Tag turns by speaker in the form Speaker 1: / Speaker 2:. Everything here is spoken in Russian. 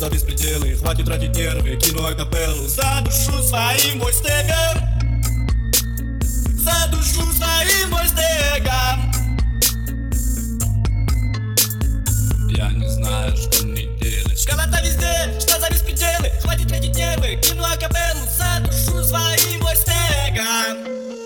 Speaker 1: за беспределы? Хватит тратить нервы, кину акапеллу. За душу своим войстегом, за душу своим войстегом. Я не знаю, что мне делать. Школа-то везде, что за беспределы? Хватит тратить нервы, кину акапеллу. За душу своим войстегом.